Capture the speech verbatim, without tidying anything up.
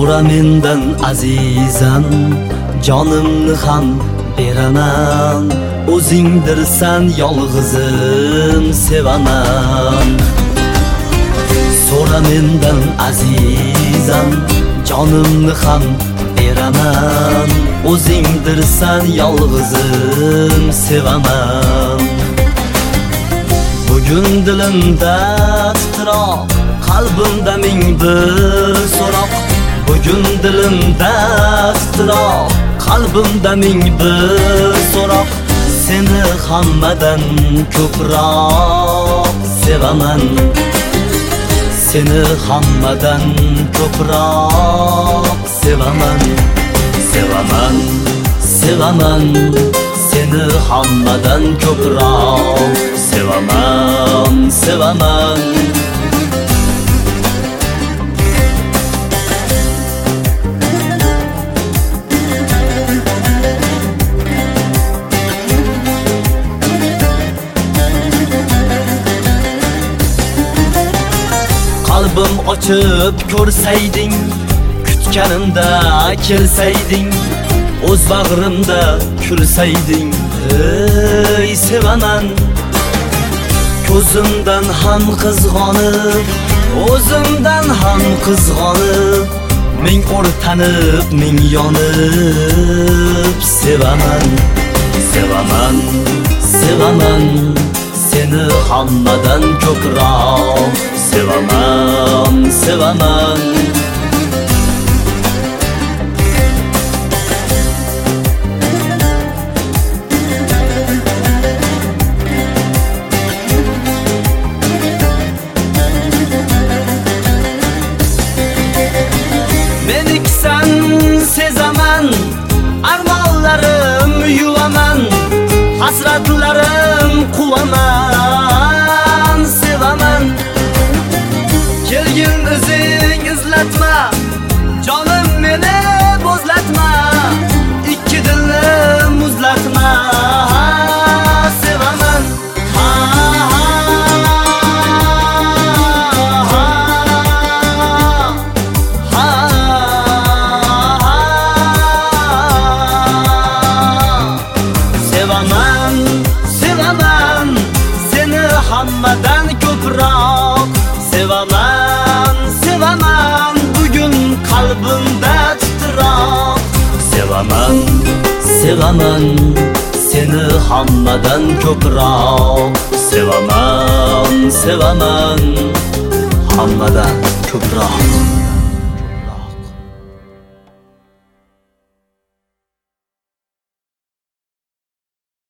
So'ra mendan azizam, jonimni ham beraman. O'zingdirsan yolg'izim sevaman. So'ra mendan azizam, jonimni ham beraman. O'zingdirsan yolg'izim sevaman. Bugun dilimda titroq, qalbimda ming bir so'roq. Bugun dilimda titroq, qalbimda ming bir so'roq. Seni hammadan ko'proq sevaman. Seni hammadan ko'proq sevaman. Sevaman, sevaman. Seni hammadan ko'proq sevaman, sevaman. Qalbim ochib ko'rsayding, kutganimda kelsayding, o'z bag'rimda kulsayding, ey sevaman. Ko'zimdan ham qizg'onib, o'zimdan ham qizg'onib, ming o'rtanib, ming yonib sevaman. Sevaman, sevaman. Seni hammadan ko'proq sevaman, sevaman. Meniksan sezaman, armonlarim yuvaman, hasratlarim quvaman, sevaman. Kelgin o'zing izlatma, jonim meni bo'zlatma, ikki dilni muzlatma, sevaman. Ha, ha, ha, ha, ha. Sevaman, sevaman. Seni hammadan ko'proq sevaman, sevaman. Bugun qalbimda titroq sevaman, sevaman. Seni hammadan ko'proq sevaman, sevaman. Hammadan ko'proq